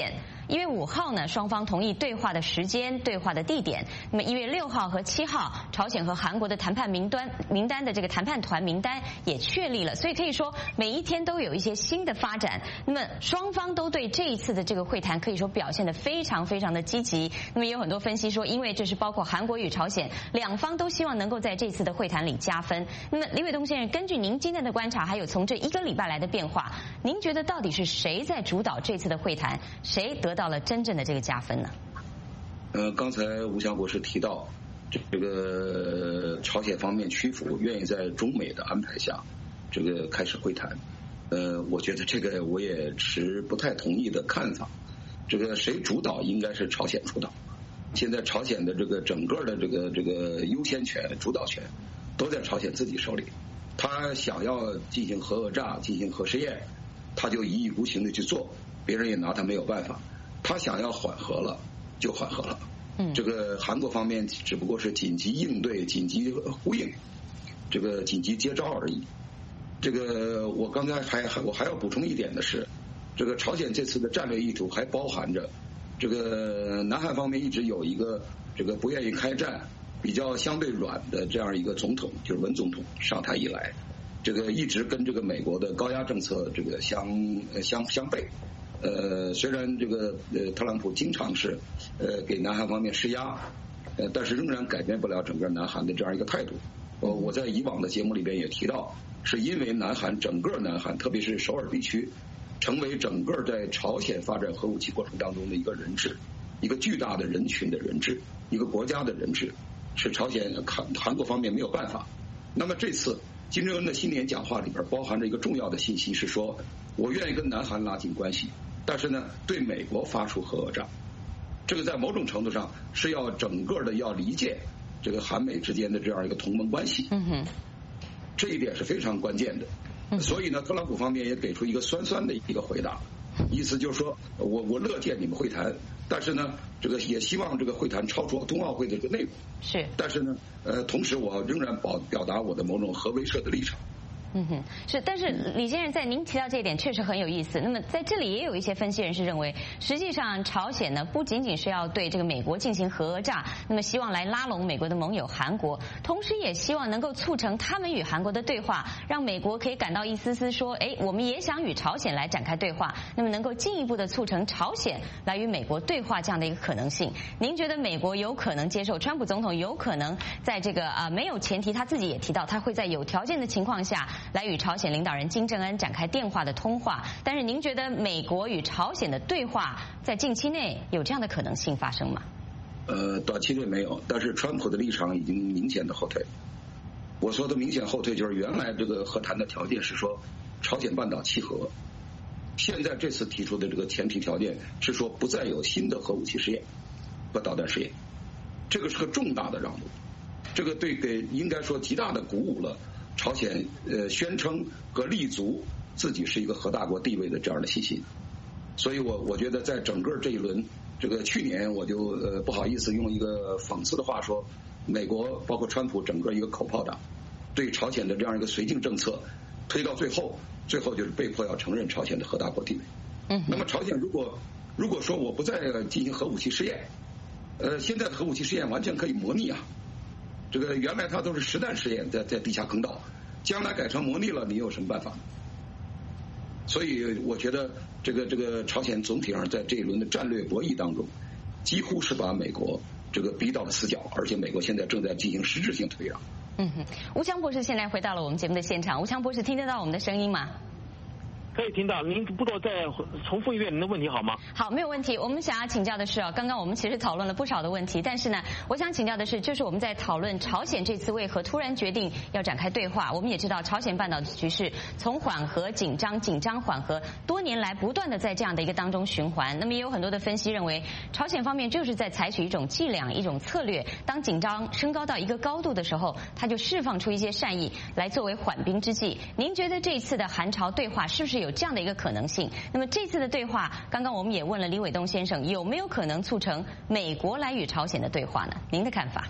1月5号呢，双方同意对话的时间、对话的地点。那么1月6号和7号，朝鲜和韩国的谈判名单的这个谈判团名单也确立了，所以可以说每一天都有一些新的发展。那么双方都对这一次的这个会谈可以说表现得非常非常的积极。那么也有很多分析说，因为这是包括韩国与朝鲜两方都希望能够在这次的会谈里加分。那么李伟东先生，根据您今天的观察，还有从这1个礼拜来的变化，您觉得到底是谁在主导这次的会谈，谁得到了真正的这个加分呢？
刚才吴强博士提到，这个朝鲜方面屈服，愿意在中美的安排下，这个开始会谈。我觉得这个我也持不太同意的看法。这个谁主导应该是朝鲜主导。现在朝鲜的这个整个的这个优先权、主导权都在朝鲜自己手里。他想要进行核讹诈、进行核试验，他就一意孤行的去做，别人也拿他没有办法。他想要缓和了，就缓和了。这个韩国方面只不过是紧急应对、紧急呼应，这个紧急接招而已。这个我刚才我还要补充一点的是，这个朝鲜这次的战略意图还包含着，这个南韩方面一直有一个这个不愿意开战、比较相对软的这样一个总统，就是文总统上台以来，这个一直跟这个美国的高压政策这个相悖。虽然这个特朗普经常是给南韩方面施压，但是仍然改变不了整个南韩的这样一个态度。我在以往的节目里边也提到，是因为整个南韩，特别是首尔地区，成为整个在朝鲜发展核武器过程当中的一个人质，一个巨大的人群的人质，一个国家的人质，是朝鲜韩国方面没有办法。那么这次金正恩的新年讲话里边包含着一个重要的信息，是说我愿意跟南韩拉近关系，但是呢对美国发出核讹诈。这个在某种程度上是要整个的要理解这个韩美之间的这样一个同盟关系。这一点是非常关键的。所以呢，特朗普方面也给出一个酸酸的一个回答，意思就是说我乐见你们会谈，但是呢，这个也希望这个会谈超出冬奥会的这个内容。
是。
但是呢，同时我仍然表达我的某种核威慑的立场。
是，但是李先生在您提到这一点确实很有意思。那么在这里也有一些分析人士认为，实际上朝鲜呢不仅仅是要对这个美国进行核讹诈，那么希望来拉拢美国的盟友韩国，同时也希望能够促成他们与韩国的对话，让美国可以感到一丝丝说，我们也想与朝鲜来展开对话，那么能够进一步的促成朝鲜来与美国对话这样的一个可能性。您觉得美国有可能接受，川普总统有可能在这个没有前提，他自己也提到他会在有条件的情况下来与朝鲜领导人金正恩展开电话的通话，但是您觉得美国与朝鲜的对话在近期内有这样的可能性发生吗？
短期内没有，但是川普的立场已经明显的后退。我说的明显后退，就是原来这个和谈的条件是说朝鲜半岛契合，现在这次提出的这个前提条件是说不再有新的核武器试验和导弹试验，这个是个重大的让步，这个给应该说极大的鼓舞了朝鲜宣称和立足自己是一个核大国地位的这样的信心。所以我觉得在整个这一轮，这个去年我就不好意思用一个讽刺的话说，美国包括川普整个一个口炮党对朝鲜的这样一个绥靖政策推到最后就是被迫要承认朝鲜的核大国地位。那么朝鲜如果说我不再进行核武器试验，现在的核武器试验完全可以模拟啊。这个原来它都是实弹试验，在地下坑道，将来改成模拟了，你有什么办法？所以我觉得这个朝鲜总体上在这一轮的战略博弈当中，几乎是把美国这个逼到了死角，而且美国现在正在进行实质性退让。
吴强博士现在回到了我们节目的现场，吴强博士听得到我们的声音吗？
可以听到，您不过再重复一遍您的问题好吗？
好，没有问题。我们想要请教的是刚刚我们其实讨论了不少的问题，但是呢，我想请教的是，就是我们在讨论朝鲜这次为何突然决定要展开对话。我们也知道，朝鲜半岛的局势从缓和紧张缓和，多年来不断的在这样的一个当中循环。那么也有很多的分析认为，朝鲜方面就是在采取一种伎俩、一种策略，当紧张升高到一个高度的时候，他就释放出一些善意来作为缓兵之计。您觉得这次的韩朝对话是不是有这样的一个可能性？那么这次的对话，刚刚我们也问了李伟东先生，有没有可能促成美国来与朝鲜的对话呢？您的看法？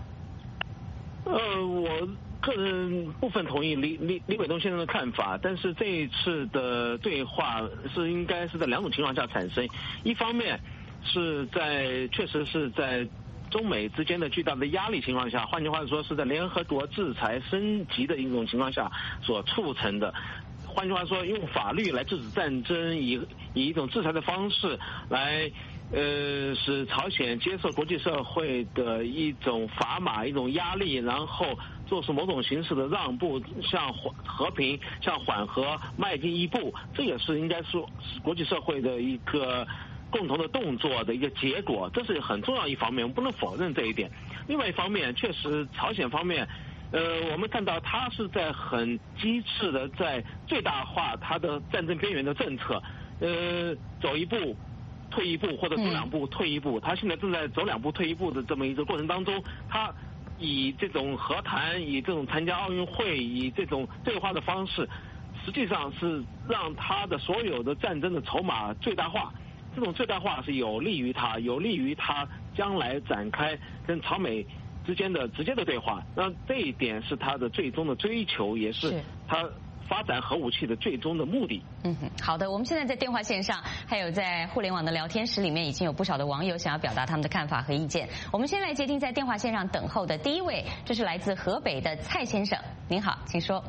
我个人部分同意李伟东先生的看法，但是这一次的对话应该是在两种情况下产生。一方面， 确实是在中美之间的巨大的压力情况下，换句话说是在联合国制裁升级的一种情况下所促成的。换句话说，用法律来制止战争，以一种制裁的方式来使朝鲜接受国际社会的一种砝码、一种压力，然后做出某种形式的让步，向和平、向缓和迈进一步，这也是应该说国际社会的一个共同的动作的一个结果，这是很重要一方面，我们不能否认这一点。另外一方面，确实朝鲜方面，我们看到他是在很机智的在最大化他的战争边缘的政策，走一步退一步，或者走两步退一步。他现在正在走两步退一步的这么一个过程当中，他以这种和谈，以这种参加奥运会，以这种对话的方式，实际上是让他的所有的战争的筹码最大化。这种最大化是有利于他将来展开跟朝美之间的直接的对话。那这一点是他的最终的追求，也是他发展核武器的最终的目的。
好的，我们现在在电话线上，还有在互联网的聊天室里面，已经有不少的网友想要表达他们的看法和意见。我们先来接听在电话线上等候的第一位，这是来自河北的蔡先生。您好，请说。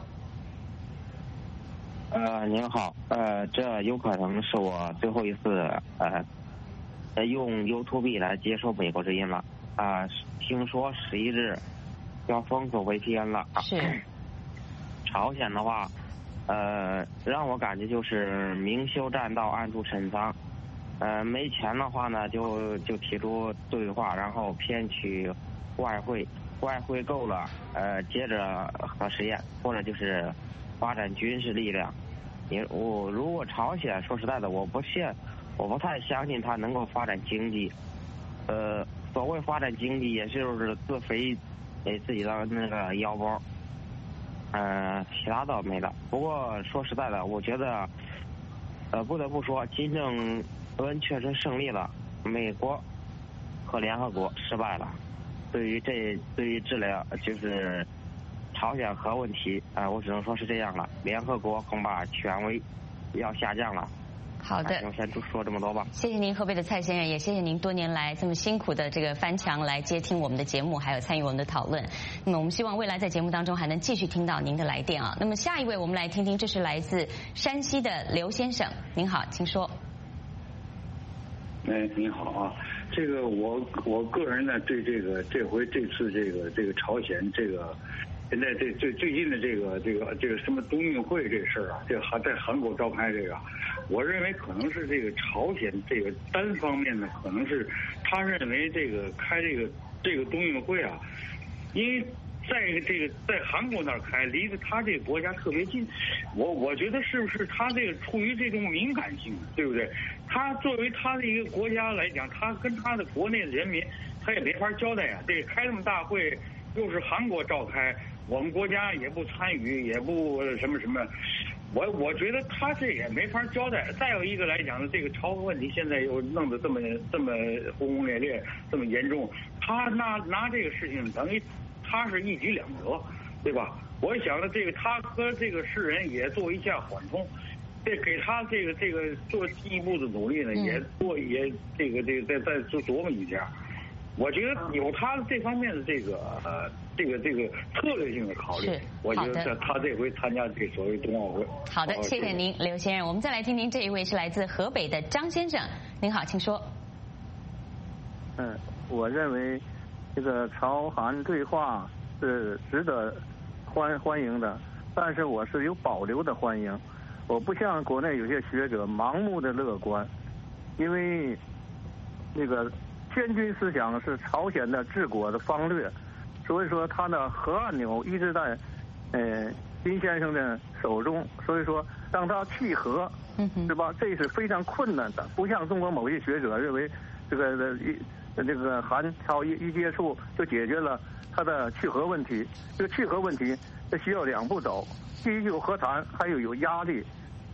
您好，这有可能是我最后一次用 YouTube 来接受美国之音了。听说11日要封锁 VPN 了。
是。
朝鲜的话，让我感觉就是明修栈道，暗度陈仓。没钱的话呢，就提出对话，然后骗取外汇够了，接着核实验，或者就是发展军事力量。如果朝鲜，说实在的，我不太相信他能够发展经济。所谓发展经济，也就是自肥自己的那个腰包。其他倒没了。不过说实在的，我觉得，不得不说，金正恩确实胜利了，美国和联合国失败了。对于治疗就是朝鲜核问题，我只能说是这样了。联合国恐怕权威要下降了。
好的，
我先说这么多吧。
谢谢您，河北的蔡先生，也谢谢您多年来这么辛苦的这个翻墙来接听我们的节目，还有参与我们的讨论。那么我们希望未来在节目当中还能继续听到您的来电啊。那么下一位我们来听听，这是来自山西的刘先生，您好，请说。
你好啊，这个我个人呢对这次这个朝鲜这个。现在最近的这个什么冬运会这事儿啊，这还在韩国召开这个，我认为可能是这个朝鲜这个单方面的，可能是他认为这个开这个冬运会啊，因为在韩国那儿开，离着他这个国家特别近，我觉得是不是他这个出于这种敏感性，对不对？他作为他的一个国家来讲，他跟他的国内的人民，他也没法交代呀。这开这么大会，又是韩国召开。我们国家也不参与，也不什么，我觉得他这也没法交代。再有一个来讲呢，这个朝核问题现在又弄得这么轰轰烈烈，这么严重，他拿这个事情等于他是一举两得，对吧？我想呢，这个他和这个世人也做一下缓冲，这给他这个做进一步的努力呢，也再琢磨一下。我觉得有他这方面的这个策略性的考虑，我觉得他这回参加这所谓冬奥会。
好的，谢谢您，刘先生。我们再来听听这一位是来自河北的张先生，您好，请说。
我认为这个朝韩对话是值得欢迎的，但是我是有保留的欢迎。我不像国内有些学者盲目的乐观，因为那个先军思想是朝鲜的治国的方略，所以说他的核按钮一直在金先生的手中，所以说让他弃核，是吧？这是非常困难的，不像中国某些学者认为这个韩朝一接触就解决了他的弃核问题。这个弃核问题需要两步走，第一有和谈，还有压力，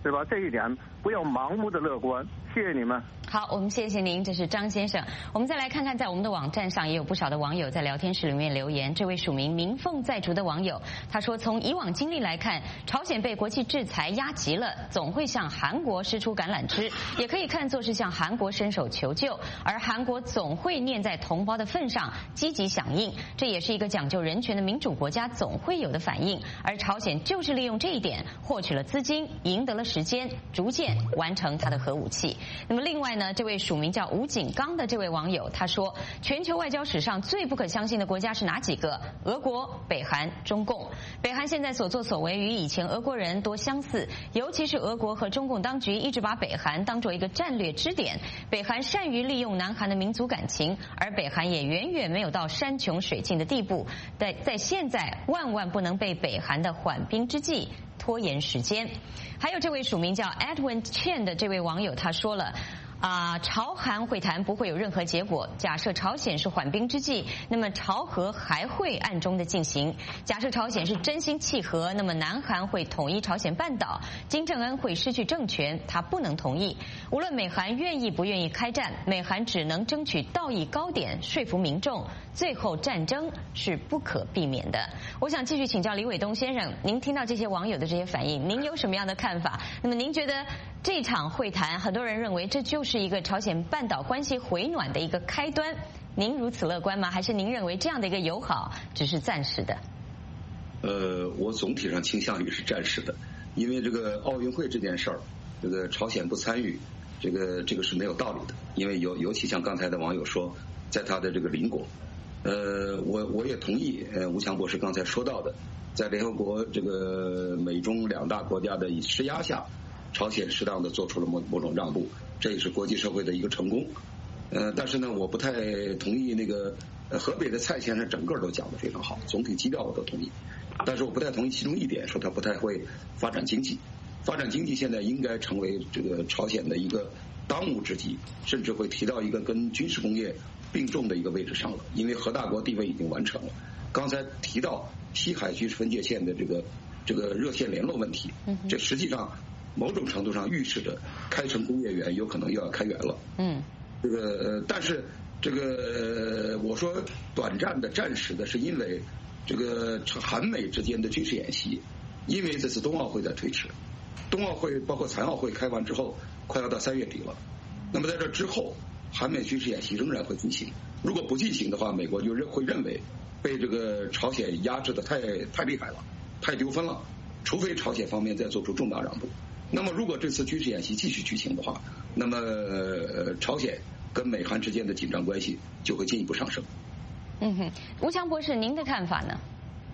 对吧？这一点不要盲目的乐观。谢谢你们。
好，我们谢谢您，这是张先生。我们再来看看，在我们的网站上也有不少的网友在聊天室里面留言。这位署名鸣凤在竹的网友他说，从以往经历来看，朝鲜被国际制裁压急了，总会向韩国施出橄榄枝，也可以看作是向韩国伸手求救，而韩国总会念在同胞的份上积极响应，这也是一个讲究人权的民主国家总会有的反应。而朝鲜就是利用这一点获取了资金，赢得了时间，逐渐完成它的核武器。那么另外呢，这位署名叫吴景刚的这位网友他说，全球外交史上最不可相信的国家是哪几个？俄国、北韩、中共。北韩现在所作所为与以前俄国人多相似，尤其是俄国和中共当局一直把北韩当作一个战略支点。北韩善于利用南韩的民族感情，而北韩也远远没有到山穷水尽的地步。在现在万万不能被北韩的缓兵之计拖延时间。还有这位署名叫 Edwin Chen 的这位网友他说了，朝韩会谈不会有任何结果。假设朝鲜是缓兵之计，那么朝核还会暗中的进行。假设朝鲜是真心契合，那么南韩会统一朝鲜半岛，金正恩会失去政权，他不能同意。无论美韩愿意不愿意开战，美韩只能争取道义高点，说服民众，最后战争是不可避免的。我想继续请教李伟东先生，您听到这些网友的这些反应，您有什么样的看法？那么您觉得这场会谈，很多人认为这就是一个朝鲜半岛关系回暖的一个开端，您如此乐观吗？还是您认为这样的一个友好只是暂时的？
我总体上倾向于是暂时的，因为这个奥运会这件事儿，这个朝鲜不参与，这个是没有道理的，因为尤其像刚才的网友说，在他的这个邻国，我也同意吴强博士刚才说到的，在联合国这个美中两大国家的施压下，朝鲜适当的做出了某种让步，这也是国际社会的一个成功。但是呢，我不太同意那个河北的蔡先生整个都讲得非常好，总体基调我都同意，但是我不太同意其中一点，说他不太会发展经济。发展经济现在应该成为这个朝鲜的一个当务之急，甚至会提到一个跟军事工业并重的一个位置上了，因为核大国地位已经完成了。刚才提到西海区分界线的这个热线联络问题，这实际上某种程度上预示着开城工业园有可能又要开园了。但是这个我说短暂的、暂时的，是因为这个韩美之间的军事演习，因为这次冬奥会在推迟，冬奥会包括残奥会开完之后，快要到3月底了。那么在这之后，韩美军事演习仍然会进行。如果不进行的话，美国就会认为被这个朝鲜压制的太厉害了，太丢分了，除非朝鲜方面再做出重大让步。那么如果这次军事演习继续举行的话，那么朝鲜跟美韩之间的紧张关系就会进一步上升。
吴强博士，您的看法呢？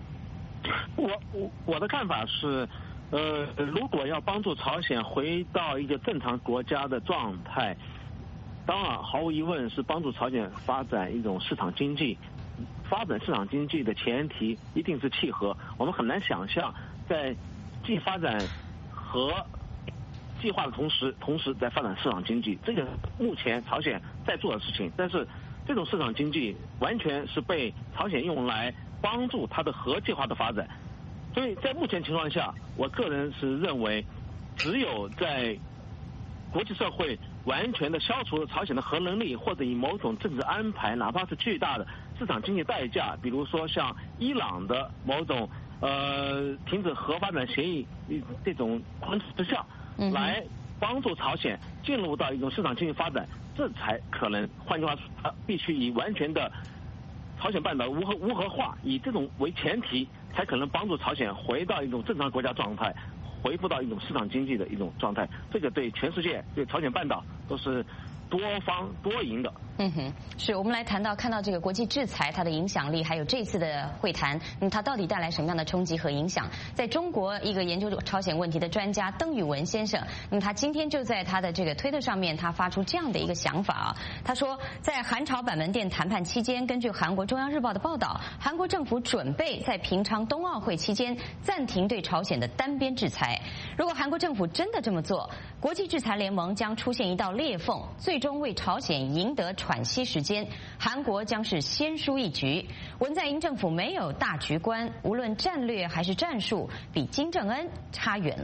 我的看法是，如果要帮助朝鲜回到一个正常国家的状态，当然毫无疑问是帮助朝鲜发展一种市场经济。发展市场经济的前提一定是契合。我们很难想象在既发展和计划的同时在发展市场经济，这个目前朝鲜在做的事情。但是这种市场经济完全是被朝鲜用来帮助它的核计划的发展。所以在目前情况下，我个人是认为，只有在国际社会完全的消除了朝鲜的核能力，或者以某种政治安排，哪怕是巨大的市场经济代价，比如说像伊朗的某种停止核发展协议这种框架之下，来帮助朝鲜进入到一种市场经济发展，这才可能。换句话说，必须以完全的朝鲜半岛无核化，以这种为前提，才可能帮助朝鲜回到一种正常国家状态，恢复到一种市场经济的一种状态。这个对全世界、对朝鲜半岛都是多方多赢的。
是我们来看到这个国际制裁它的影响力，还有这次的会谈，那么它到底带来什么样的冲击和影响？在中国，一个研究朝鲜问题的专家邓宇文先生，那么他今天就在他的这个推特上面，他发出这样的一个想法啊。他说，在韩朝板门店谈判期间，根据韩国中央日报的报道，韩国政府准备在平昌冬奥会期间暂停对朝鲜的单边制裁。如果韩国政府真的这么做，国际制裁联盟将出现一道裂缝，最终为朝鲜赢得喘息时间，韩国将是先输一局。文在寅政府没有大局观，无论战略还是战术，比金正恩差远了。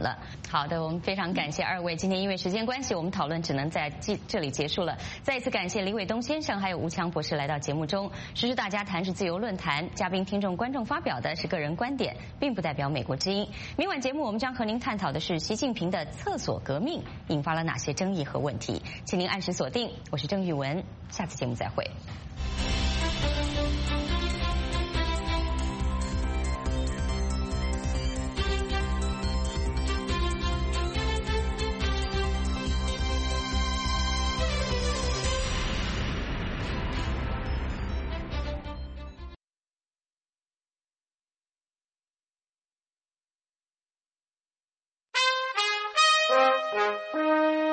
好的，我们非常感谢二位。今天因为时间关系，我们讨论只能在这里结束了。再一次感谢李伟东先生还有吴强博士来到节目中。时事大家谈是自由论坛，嘉宾、听众、观众发表的是个人观点，并不代表美国之音。明晚节目我们将和您探讨的是习近平的厕所革命引发了哪些争议和问题，请您按时锁定。我是郑玉文，下次节目再会。